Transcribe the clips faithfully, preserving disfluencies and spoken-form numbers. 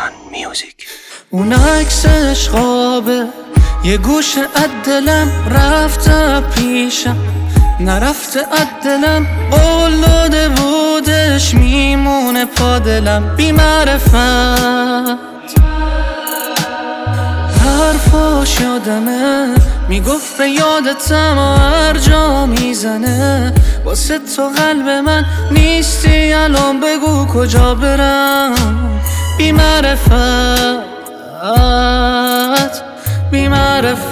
میوزیک. اون عکسش خوابه، یه گوشه از دلم رفته پیشم، نرفته از دلم، قول داده بودش میمونه پا دلم. بی معرفت حرفاش یادمه، میگفت به یادتم و هر جا میزنه. واسه تو قلب من نیستی، الان بگو کجا برم. بی معرفت بی معرفت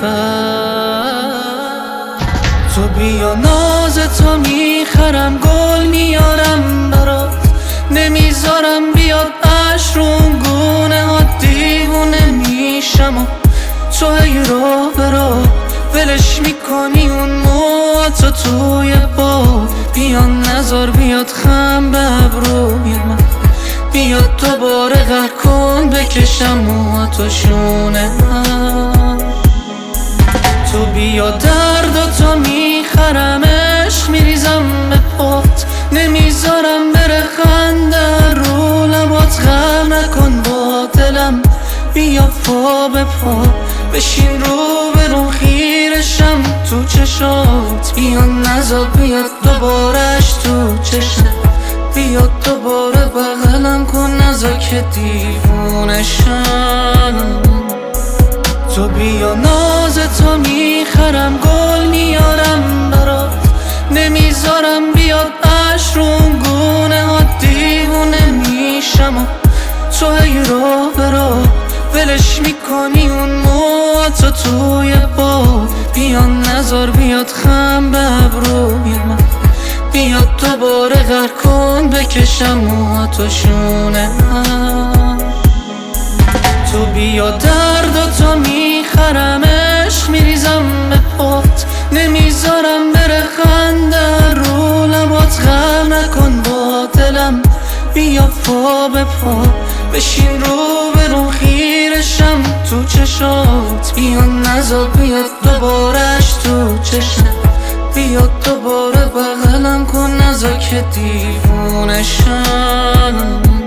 تو بیا ناز تو میخرم، گل میارم برات، نمیذارم بیاد عشق رو گونه ها، دیوونه میشم و تو ای راه برا ولش میکنی اون موهاتو توی پا. بیا نزار بیاد خم به ابروی من، بیاد دوباره غر کن بکشم موهاتو شونه من. تو بیا درداتو میخرم، عشق میریزم به پات، نمیذارم بره خنده رو لبات، غم نکن با دلم. بیا پا به پا بشین رو به رو خیرشم تو چشات. بیا نزار بیاد دوبارش تو چشم، بیاد دوباره بغلم کن نزار که دیوونشم. تو بیا ناز تو میخرم، گل میارم برات، نمیذارم بیاد عشق رو گونه ها، دیوونه میشم و تو ای راه برا ولش میکنی اون موهاتو توی پا. بیا نزار بیاد خم به ابروی من، بیاد دوباره غر کن بکشم موهاتو شونه من. تو بیا درداتو میخرم، عشق میریزم به پات، نمیذارم بره خنده رو لبات، غم نکن با دلم. بیا پا به پا بشین رو به رو خیرشم تو چشات. بیا نزار بیاد دوبارش تو چشم، بیاد دوباره بغلم کن نزار که دیوونشم.